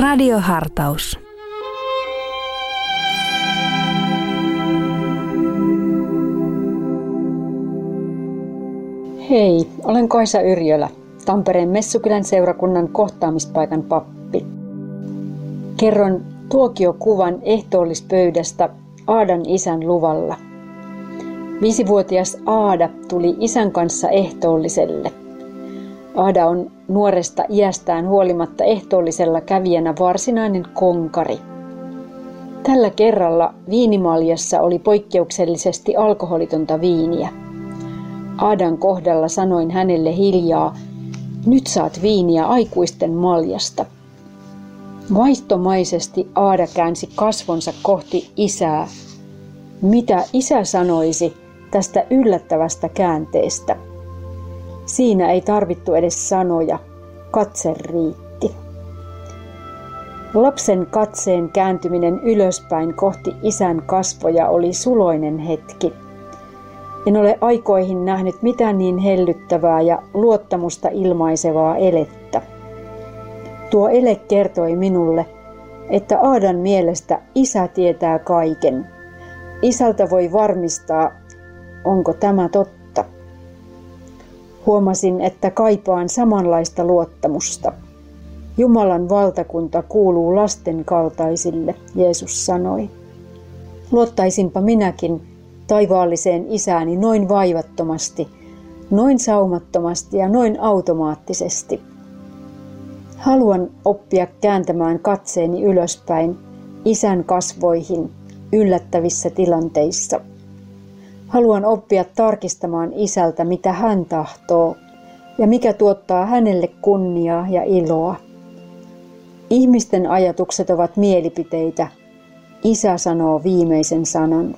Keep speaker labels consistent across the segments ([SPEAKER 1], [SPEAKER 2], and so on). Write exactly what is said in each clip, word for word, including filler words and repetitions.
[SPEAKER 1] Radiohartaus.
[SPEAKER 2] Hei, olen Kaisa Yrjölä, Tampereen Messukylän seurakunnan kohtaamispaikan pappi. Kerron tuokiokuvan ehtoollispöydästä Aadan isän luvalla. Viisivuotias Aada tuli isän kanssa ehtoolliselle. Aada on nuoresta iästään huolimatta ehtoollisella kävijänä varsinainen konkari. Tällä kerralla viinimaljassa oli poikkeuksellisesti alkoholitonta viiniä. Aadan kohdalla sanoin hänelle hiljaa, nyt saat viiniä aikuisten maljasta. Vaihtomaisesti Aada käänsi kasvonsa kohti isää. Mitä isä sanoisi tästä yllättävästä käänteestä? Siinä ei tarvittu edes sanoja, katse riitti. Lapsen katseen kääntyminen ylöspäin kohti isän kasvoja oli suloinen hetki. En ole aikoihin nähnyt mitään niin hellyttävää ja luottamusta ilmaisevaa elettä. Tuo ele kertoi minulle, että Aadan mielestä isä tietää kaiken. Isältä voi varmistaa, onko tämä totta. Huomasin, että kaipaan samanlaista luottamusta. Jumalan valtakunta kuuluu lasten kaltaisille, Jeesus sanoi. Luottaisinpa minäkin taivaalliseen isääni noin vaivattomasti, noin saumattomasti ja noin automaattisesti. Haluan oppia kääntämään katseeni ylöspäin isän kasvoihin yllättävissä tilanteissa. Haluan oppia tarkistamaan isältä, mitä hän tahtoo ja mikä tuottaa hänelle kunniaa ja iloa. Ihmisten ajatukset ovat mielipiteitä. Isä sanoo viimeisen sanan.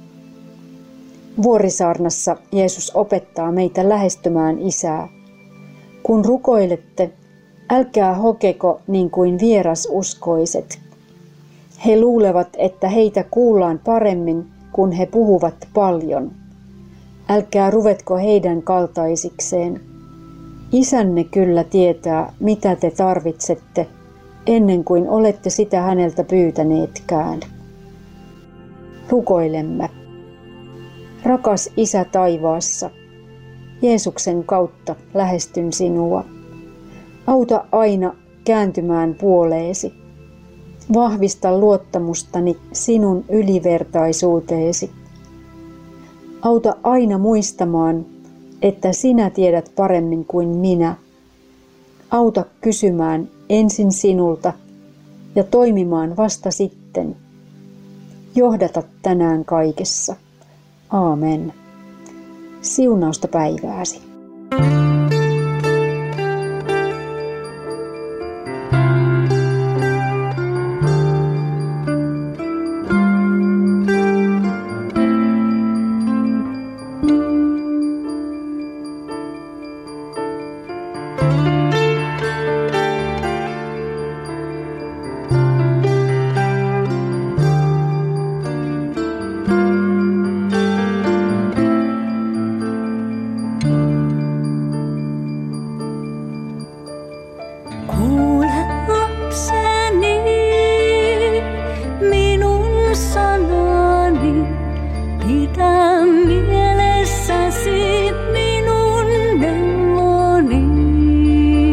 [SPEAKER 2] Vuorisaarnassa Jeesus opettaa meitä lähestymään isää. Kun rukoilette, älkää hokeko niin kuin vierasuskoiset. He luulevat, että heitä kuullaan paremmin, kun he puhuvat paljon. Älkää ruvetko heidän kaltaisikseen. Isänne kyllä tietää, mitä te tarvitsette, ennen kuin olette sitä häneltä pyytäneetkään. Rukoilemme. Rakas Isä taivaassa, Jeesuksen kautta lähestyn sinua. Auta aina kääntymään puoleesi. Vahvista luottamustani sinun ylivertaisuuteesi. Auta aina muistamaan, että sinä tiedät paremmin kuin minä. Auta kysymään ensin sinulta ja toimimaan vasta sitten. Johdata tänään kaikessa. Aamen. Siunausta päivääsi.
[SPEAKER 3] Mielessäsi minun neuvoni.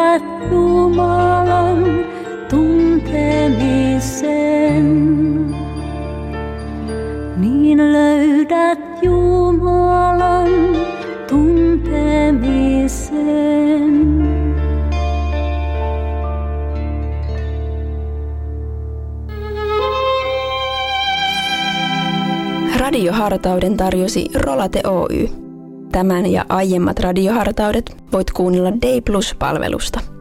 [SPEAKER 1] löydät Jumalan tuntemisen, niin löydät Jumalan tuntemisen.
[SPEAKER 3] Radiohartauden tarjosi Rolate Oy. Tämän ja aiemmat radiohartaudet voit kuunnella Day Plus-palvelusta.